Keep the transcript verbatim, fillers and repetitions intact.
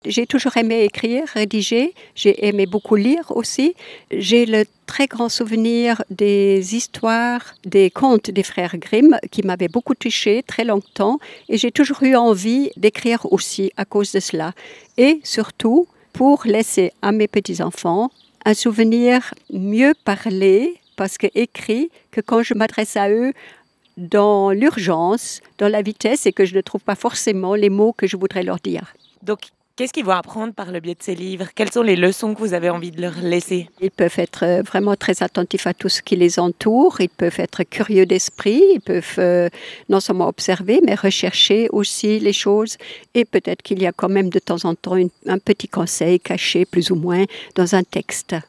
J'ai toujours aimé écrire, rédiger, j'ai aimé beaucoup lire aussi. J'ai le très grand souvenir des histoires, des contes des frères Grimm qui m'avaient beaucoup touchée très longtemps et j'ai toujours eu envie d'écrire aussi à cause de cela. Et surtout, pour laisser à mes petits-enfants un souvenir mieux parlé, parce que écrit, que quand je m'adresse à eux dans l'urgence, dans la vitesse et que je ne trouve pas forcément les mots que je voudrais leur dire. Donc, qu'est-ce qu'ils vont apprendre par le biais de ces livres? Quelles sont les leçons que vous avez envie de leur laisser? Ils peuvent être euh, vraiment très attentifs à tout ce qui les entoure, ils peuvent être curieux d'esprit, ils peuvent euh, non seulement observer, mais rechercher aussi les choses. Et peut-être qu'il y a quand même de temps en temps une- un petit conseil caché, plus ou moins, dans un texte.